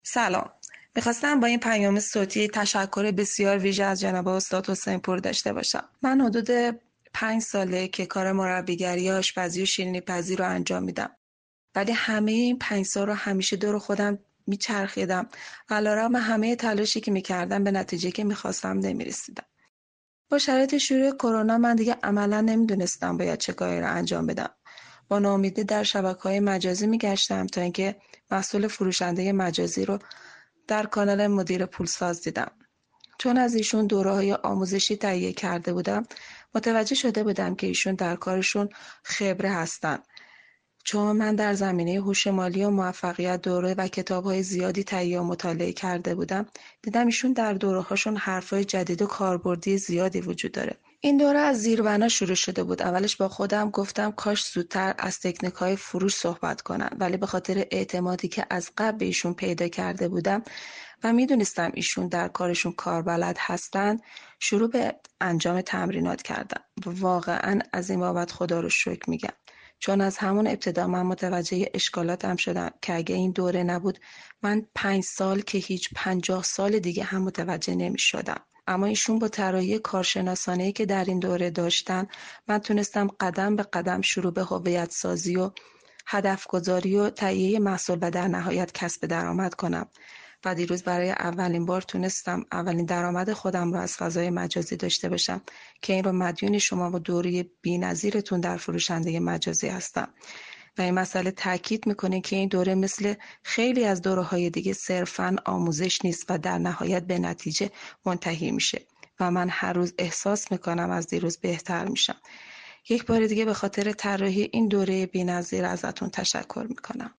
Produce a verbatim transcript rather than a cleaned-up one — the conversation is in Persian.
سلام. میخواستم با این پیام صوتی تشکر بسیار ویژه از جناب استاد حسین پور داشته باشم. من حدود پنج ساله که کار مربیگری آشپزی و شیرینی پزی رو انجام میدم. ولی همه این پنج سال رو همیشه دور خودم میچرخیدم و علیرغم همه تلاشی که میکردم به نتیجه که میخواستم نمیرسیدم. با شرایط شروع کرونا من دیگه عملا نمیدونستم باید چه کاری رو انجام بدم. با ناامیدی در شبکه‌های مجازی میگشتم تا اینکه مسئول فروشنده مجازی رو در کانال مدیر پولساز دیدم. چون از ایشون دوره‌های آموزشی تهیه کرده بودم، متوجه شده بودم که ایشون در کارشون خبره هستن. چون من در زمینه هوش مالی و موفقیت دوره و کتاب‌های زیادی تهیه و مطالعه کرده بودم، دیدم ایشون در دوره‌هاشون حرفای جدید و کاربردی زیادی وجود داره. این دوره از زیربنا شروع شده بود. اولش با خودم گفتم کاش زودتر از تکنیک‌های فروش صحبت کنم، ولی به خاطر اعتمادی که از قبل به ایشون پیدا کرده بودم و میدونستم ایشون در کارشون کاربلد هستن، شروع به انجام تمرینات کردم. واقعا از این بابت خدا رو شکر میگم. چون از همون ابتدا من متوجه اشکالاتم شدم که اگه این دوره نبود من پنج سال که هیچ پنجاه سال دیگه هم متوجه نمی شدم. اما ایشون با طراحی کارشناسانه‌ای که در این دوره داشتن، من تونستم قدم به قدم شروع به هویت سازی و هدف گذاری و تهیه محصول و در نهایت کسب درآمد کنم. و دیروز برای اولین بار تونستم اولین درآمد خودم رو از فضای مجازی داشته باشم که این رو مدیون شما و دوره بی‌نظیرتون در فروشنده مجازی هستم. و این مسئله تاکید میکنه که این دوره مثل خیلی از دوره‌های دیگه صرفاً آموزش نیست و در نهایت به نتیجه منتهی میشه و من هر روز احساس میکنم از دیروز بهتر میشم. یک بار دیگه به خاطر طراحی این دوره بی‌نظیر ازتون تشکر میکنم.